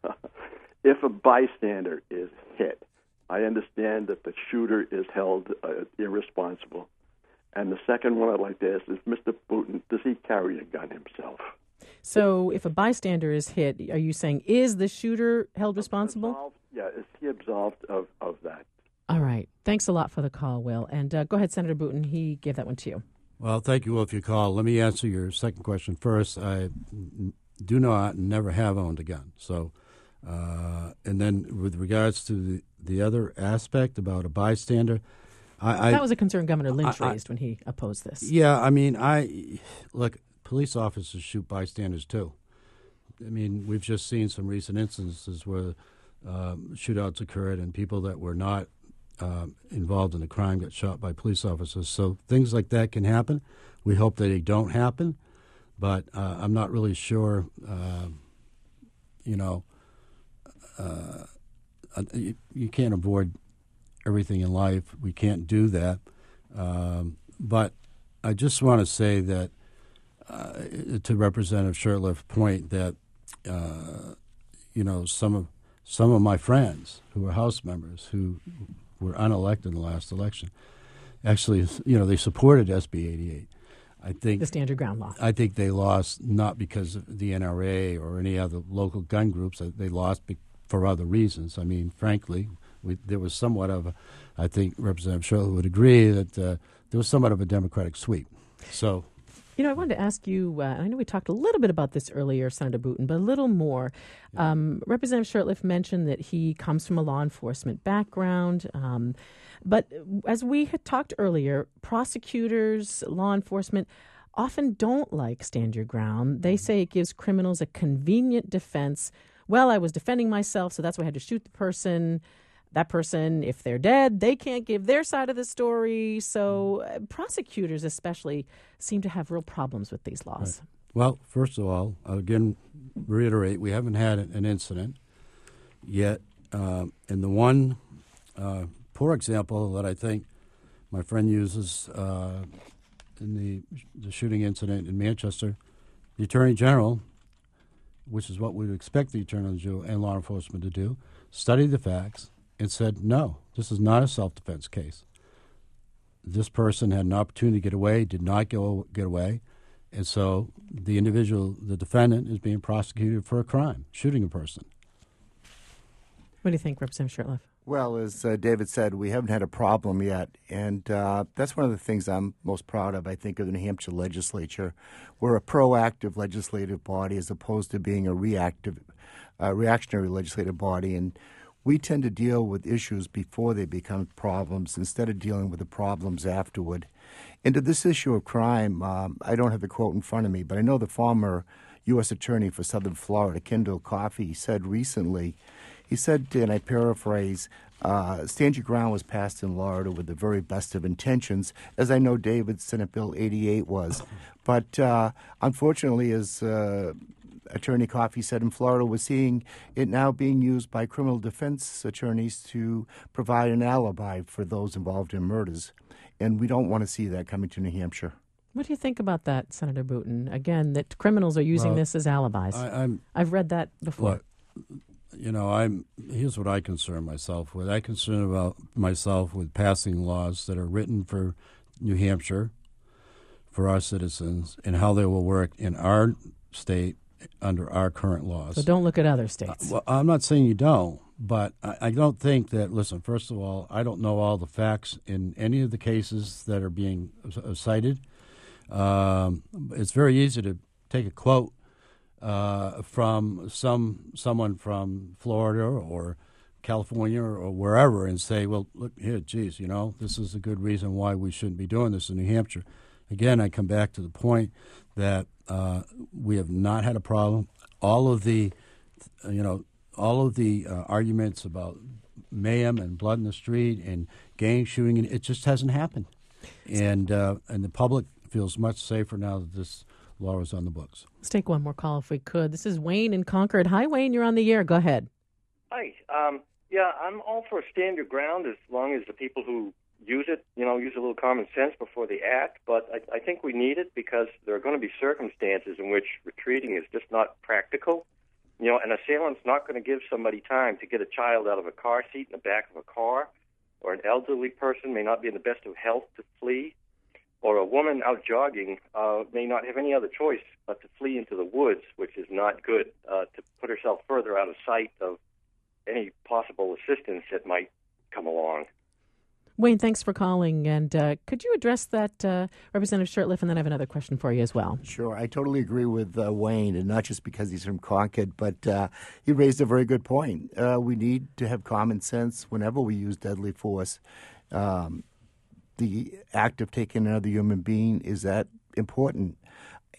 if a bystander is hit, I understand that the shooter is held uh, irresponsible. And the second one I'd like to ask is, Mister Putin, does he carry a gun himself? So if a bystander is hit, are you saying, is the shooter held responsible? Absolved? Yeah, is he absolved of, of that? All right. Thanks a lot for the call, Will. And uh, go ahead, Senator Booten. He gave that one to you. Well, thank you, Will, for your call. Let me answer your second question first. I do not and never have owned a gun. So, uh, and then with regards to the, the other aspect about a bystander, I, that I, was a concern Governor Lynch I, raised when he opposed this. Yeah, I mean, I look. police officers shoot bystanders too. I mean, we've just seen some recent instances where um, shootouts occurred and people that were not um, involved in the crime got shot by police officers. So things like that can happen. We hope that they don't happen, but uh, I'm not really sure, uh, you know, uh, you, you can't avoid everything in life. We can't do that. Um, but I just want to say that uh, to Representative Shurtleff's point that, uh, you know, some of some of my friends who are House members who were unelected in the last election, actually, you know, they supported S B eighty-eight. I think the Stand Your Ground law. I think they lost not because of the N R A or any other local gun groups. They lost be- for other reasons. I mean, frankly, we, there was somewhat of a, I think Representative Shurtleff would agree that uh, there was somewhat of a Democratic sweep. So, you know, I wanted to ask you, uh, I know we talked a little bit about this earlier, Senator Booten, but a little more. Yeah. Um, Representative Shurtleff mentioned that he comes from a law enforcement background. Um, but as we had talked earlier, prosecutors, law enforcement often don't like Stand Your Ground. They say it gives criminals a convenient defense. Well, I was defending myself, so that's why I had to shoot the person. That person, if they're dead, they can't give their side of the story. So uh, prosecutors especially seem to have real problems with these laws. Right. Well, first of all, I'll again reiterate, we haven't had an incident yet. Uh, and the one uh, poor example that I think my friend uses uh, in the, the shooting incident in Manchester, the Attorney General, which is what we would expect the Attorney General and law enforcement to do, studied the facts, and said, no, this is not a self-defense case. This person had an opportunity to get away, did not go get away, and so the individual, the defendant, is being prosecuted for a crime, shooting a person. What do you think, Representative Shurtleff? Well, as uh, David said, we haven't had a problem yet, and uh, that's one of the things I'm most proud of, I think, of the New Hampshire legislature. We're a proactive legislative body as opposed to being a reactive, uh, reactionary legislative body, and we tend to deal with issues before they become problems instead of dealing with the problems afterward. And to this issue of crime, um, I don't have the quote in front of me, but I know the former U S Attorney for Southern Florida, Kendall Coffey, said recently, he said, and I paraphrase, uh, Stand Your Ground was passed in Florida with the very best of intentions, as I know David's Senate Bill eighty-eight was. But uh, unfortunately, as uh, Attorney Coffey said, in Florida, we're seeing it now being used by criminal defense attorneys to provide an alibi for those involved in murders. And we don't want to see that coming to New Hampshire. What do you think about that, Senator Booten? Again, that criminals are using well, this as alibis. I, I'm, I've read that before. Look, you know, I'm. Here's what I concern myself with. I concern about myself with passing laws that are written for New Hampshire, for our citizens, and how they will work in our state under our current laws. So don't look at other states. Uh, well, I'm not saying you don't, but I, I don't think that, listen, first of all, I don't know all the facts in any of the cases that are being uh, cited. Um, it's very easy to take a quote uh, from some someone from Florida or California or wherever and say, well, look here, geez, you know, this is a good reason why we shouldn't be doing this in New Hampshire. Again, I come back to the point that uh, we have not had a problem. All of the, you know, all of the uh, arguments about mayhem and blood in the street and gang shooting, it just hasn't happened. And uh, and the public feels much safer now that this law is on the books. Let's take one more call if we could. This is Wayne in Concord. Hi, Wayne. You're on the air. Go ahead. Hi. Um, yeah, I'm all for Stand Your Ground as long as the people who use it, you know, use a little common sense before they act. But I, I think we need it because there are going to be circumstances in which retreating is just not practical. You know, an assailant's not going to give somebody time to get a child out of a car seat in the back of a car, or an elderly person may not be in the best of health to flee, or a woman out jogging uh, may not have any other choice but to flee into the woods, which is not good, uh, to put herself further out of sight of any possible assistance that might come along. Wayne, thanks for calling. And uh, could you address that, uh, Representative Shurtleff? And then I have another question for you as well. Sure. I totally agree with uh, Wayne, and not just because he's from Concord, but uh, he raised a very good point. Uh, we need to have common sense whenever we use deadly force. Um, the act of taking another human being is that important.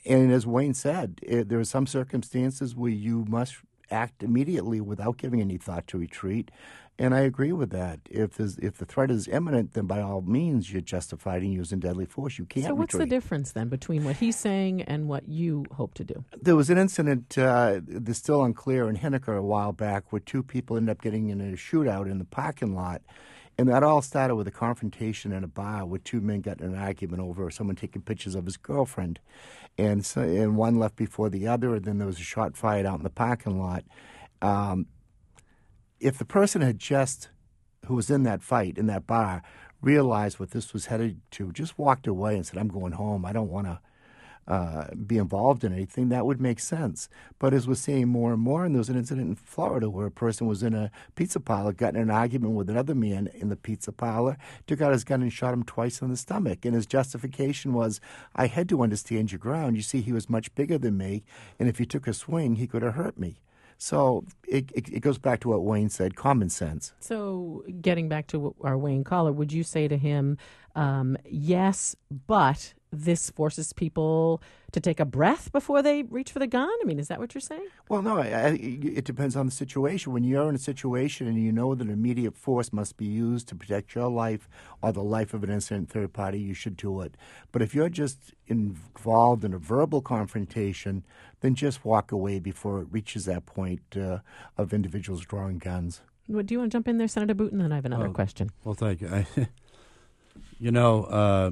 and as Wayne said, it, there are some circumstances where you must act immediately without giving any thought to retreat. And I agree with that. If there's, if the threat is imminent, then by all means you're justified in using deadly force. You can't So what's retreat. the difference then between what he's saying and what you hope to do? There was an incident uh, that's still unclear in Henniker a while back where two people ended up getting in a shootout in the parking lot. And that all started with a confrontation in a bar where two men got in an argument over someone taking pictures of his girlfriend. And, so, and one left before the other, and then there was a shot fired out in the parking lot. Um, if the person had just, who was in that fight, in that bar, realized what this was headed to, just walked away and said, I'm going home, I don't want to uh, be involved in anything, that would make sense. But as we're seeing more and more, and there was an incident in Florida where a person was in a pizza parlor, got in an argument with another man in the pizza parlor, took out his gun and shot him twice in the stomach. And his justification was, I had to understand your ground. You see, he was much bigger than me, and if he took a swing, he could have hurt me. So it, it, it goes back to what Wayne said, common sense. So getting back to our Wayne caller, would you say to him, um, yes, but this forces people to take a breath before they reach for the gun? I mean, is that what you're saying? Well, no, I, I, it depends on the situation. When you're in a situation and you know that immediate force must be used to protect your life or the life of an innocent third party, you should do it. But if you're just involved in a verbal confrontation, then just walk away before it reaches that point uh, of individuals drawing guns. What, do you want to jump in there, Senator Booten? Then I have another Oh, question. Well, thank you. I, you know, uh,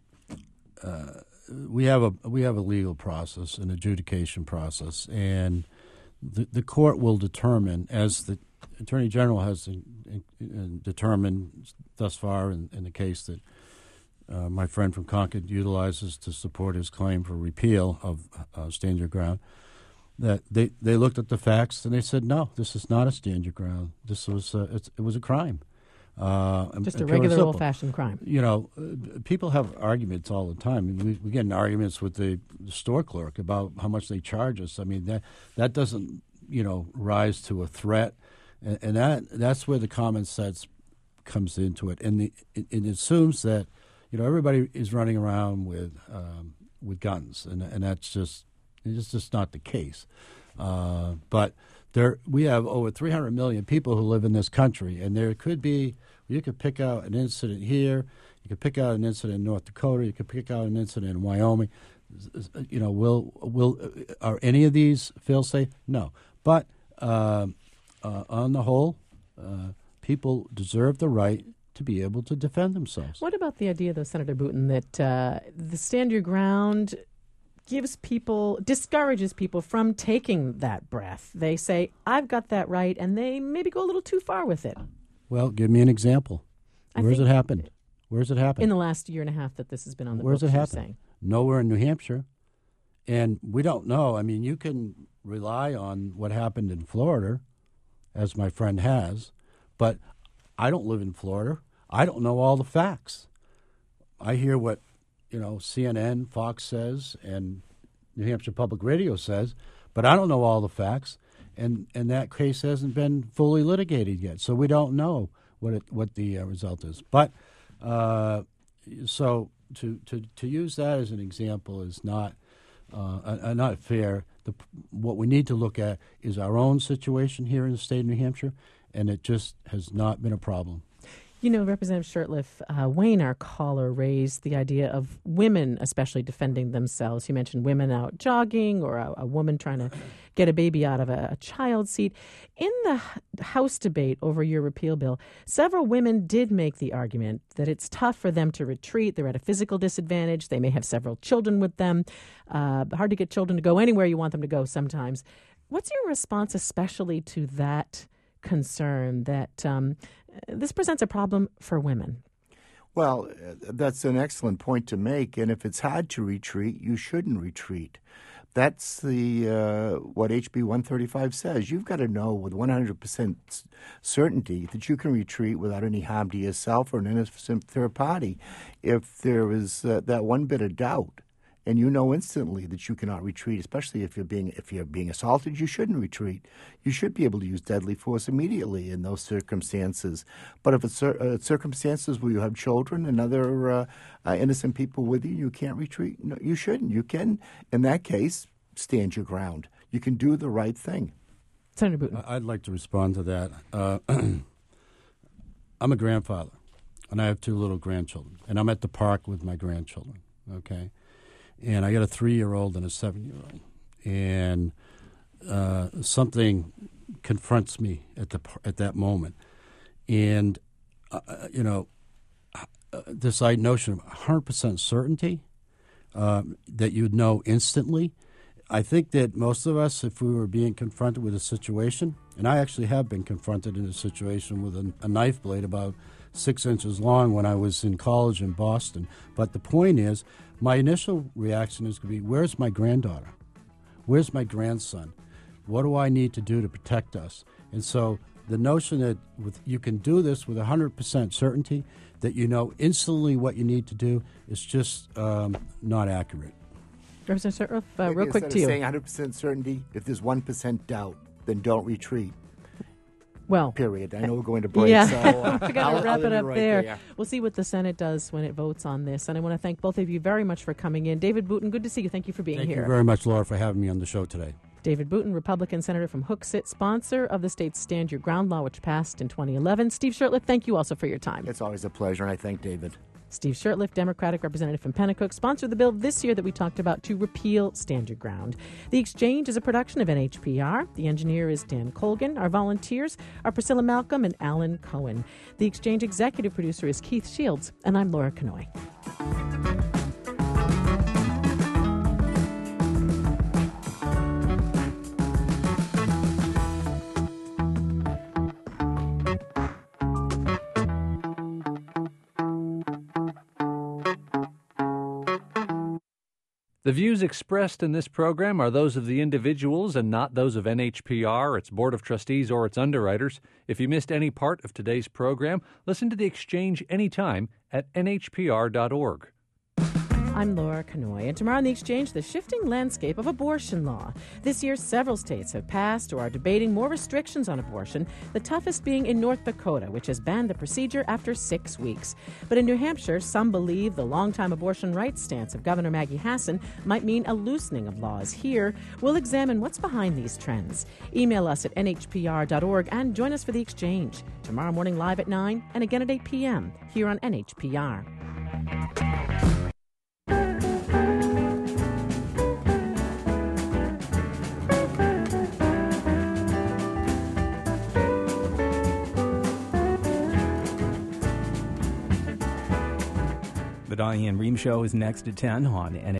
uh, we have a we have a legal process, an adjudication process, and the the court will determine, as the Attorney General has in, in, in determined thus far in, in the case that uh, my friend from Concord utilizes to support his claim for repeal of uh, Stand Your Ground, that they, they looked at the facts and they said, no, this is not a stand your ground. This was a, it's, it was a crime. Uh, Just a regular old-fashioned crime. You know, uh, people have arguments all the time. We, we get in arguments with the, the store clerk about how much they charge us. I mean, that that doesn't, you know, rise to a threat, and, and that that's where the common sense comes into it. And the, it, it assumes that, you know, everybody is running around with um, with guns, and and that's just it's just not the case. Uh, but there, we have over three hundred million people who live in this country, and there could be, you could pick out an incident here, you could pick out an incident in North Dakota, you could pick out an incident in Wyoming. You know, will will are any of these feel safe? No. But uh, uh, on the whole, uh, people deserve the right to be able to defend themselves. What about the idea, though, Senator Booten, that uh, the Stand Your Ground gives people, discourages people from taking that breath? They say, I've got that right, and they maybe go a little too far with it. Well, give me an example. I Where's it think happened? Where's it happened? In the last year and a half that this has been on the Where's books, it you're happened? saying. Nowhere in New Hampshire. And we don't know. I mean, you can rely on what happened in Florida, as my friend has, but I don't live in Florida. I don't know all the facts. I hear what, you know, C N N, Fox says, and New Hampshire Public Radio says, but I don't know all the facts, and, and that case hasn't been fully litigated yet, so we don't know what it, what the uh, result is. But uh, so to, to to use that as an example is not uh, uh, not fair. The, what we need to look at is our own situation here in the state of New Hampshire, and it just has not been a problem. You know, Representative Shurtleff, uh, Wayne, our caller, raised the idea of women especially defending themselves. He mentioned women out jogging or a, a woman trying to get a baby out of a, a child seat. In the House debate over your repeal bill, several women did make the argument that it's tough for them to retreat. They're at a physical disadvantage. They may have several children with them. Uh, hard to get children to go anywhere you want them to go sometimes. What's your response especially to that concern that um, this presents a problem for women? Well, that's an excellent point to make. And if it's hard to retreat, you shouldn't retreat. That's the uh, what H B one thirty-five says. You've got to know with one hundred percent certainty that you can retreat without any harm to yourself or an innocent third party. If there is uh, that one bit of doubt, and you know instantly that you cannot retreat, especially if you're being if you're being assaulted, you shouldn't retreat. You should be able to use deadly force immediately in those circumstances. But if it's cir- uh, circumstances where you have children and other uh, uh, innocent people with you, you can't retreat. No, you shouldn't. You can, in that case, stand your ground. You can do the right thing. Senator Booten. I'd like to respond to that. Uh, I'm a grandfather, and I have two little grandchildren, and I'm at the park with my grandchildren, okay? And I got a three-year-old and a seven-year-old, and uh, something confronts me at the at that moment. And, uh, you know, uh, this notion of one hundred percent certainty uh, that you'd know instantly, I think that most of us, if we were being confronted with a situation, and I actually have been confronted in a situation with a, a knife blade about six inches long when I was in college in Boston. But the point is, my initial reaction is going to be, where's my granddaughter? Where's my grandson? What do I need to do to protect us? And so the notion that with, you can do this with one hundred percent certainty, that you know instantly what you need to do, is just um, not accurate. Representative Shurtleff, uh, real Maybe quick instead to of you. saying one hundred percent certainty, if there's one percent doubt, then don't retreat. Well, period. I know we're going to break, yeah. so uh, we got to wrap it up right there. there. We'll see what the Senate does when it votes on this. And I want to thank both of you very much for coming in. David Booten, good to see you. Thank you for being Thank here. Thank you very much, Laura, for having me on the show today. David Booten, Republican Senator from Hooksett, sponsor of the state's Stand Your Ground law, which passed in twenty eleven. Steve Shurtleff, thank you also for your time. It's always a pleasure, and I thank David. Steve Shurtleff, Democratic representative from Pennacook, sponsored the bill this year that we talked about to repeal Stand Your Ground. The Exchange is a production of N H P R. The engineer is Dan Colgan. Our volunteers are Priscilla Malcolm and Alan Cohen. The Exchange executive producer is Keith Shields, and I'm Laura Kanoy. The views expressed in this program are those of the individuals and not those of N H P R, its Board of Trustees, or its underwriters. If you missed any part of today's program, listen to The Exchange anytime at N H P R dot org. I'm Laura Kanoy, and tomorrow on The Exchange, the shifting landscape of abortion law. This year, several states have passed or are debating more restrictions on abortion, the toughest being in North Dakota, which has banned the procedure after six weeks. But in New Hampshire, some believe the longtime abortion rights stance of Governor Maggie Hassan might mean a loosening of laws here. We'll examine what's behind these trends. Email us at N H P R dot org and join us for The Exchange, tomorrow morning live at nine and again at eight p.m. here on N H P R. The Diane Rehm Show is next at ten on N H P R.